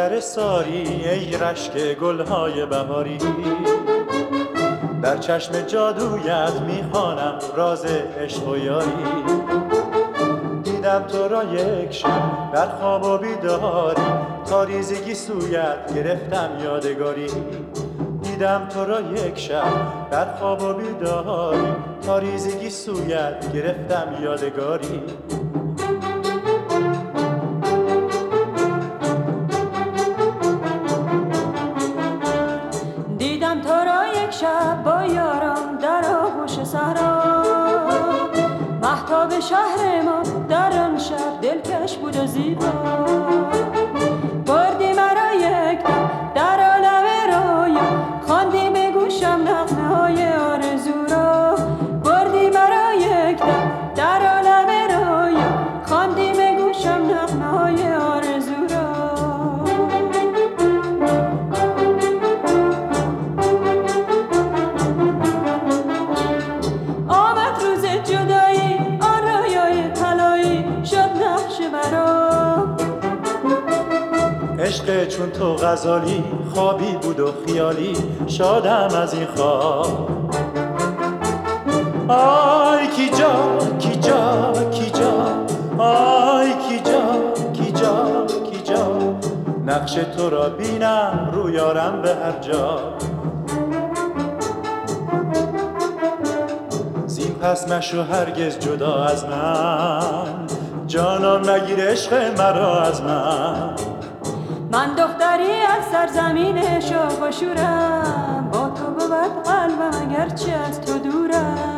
سر ساری ای رشک گلهای بهاری، در چشم جادویت میخوانم راز عشق و یاری. دیدم تو را یک شب در خواب و بیداری، تاریزگی سویت گرفتم یادگاری. دیدم تو را یک شب در خواب و بیداری، تاریزگی سویت گرفتم یادگاری. دیدم تو را یک شب با یارم در آغوش صحرا، مهتاب شهر ما در آن شب دلکش بود و زیبا. بردی مرا یک دم در عالم رویا، خواندی به گوشم نغمه های آرزو را. بردی مرا یک دم در عالم رویا، خواندی به گوشم نغمه های آرزو را. آمد روز جدایی، آن رویای طلایی شد نقش مرا. عشق چون تو غزالی خوابی بود و خیالی، شادم از این خواب. آی کی جا کی جا کی جا، آی کی جا کی جا کی جا، نقش تو را بینم رو یارم به هر جا. زین پس مشو هرگز جدا از من، جانان مگیر عشق مرا از من. من دختری از سرزمین شوق و شورم، با تو بود قلبم اگرچه از تو دورم.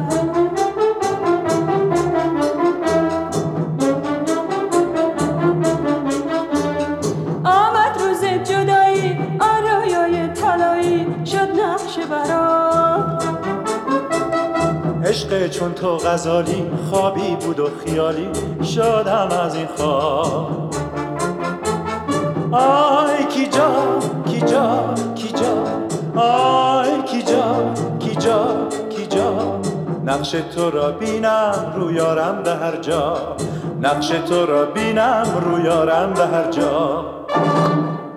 آمد روز جدایی، آن رویای طلایی شد نقش برام. عشق چون تو غزالی خوابی بود و خیالی، شادم از این خواب. آی کی جا کی جا کی جا، آی کی جا کی جا کی جا، نقش تو را بینم رو یارم به هر جا، نقش تو را بینم رو یارم به هر جا.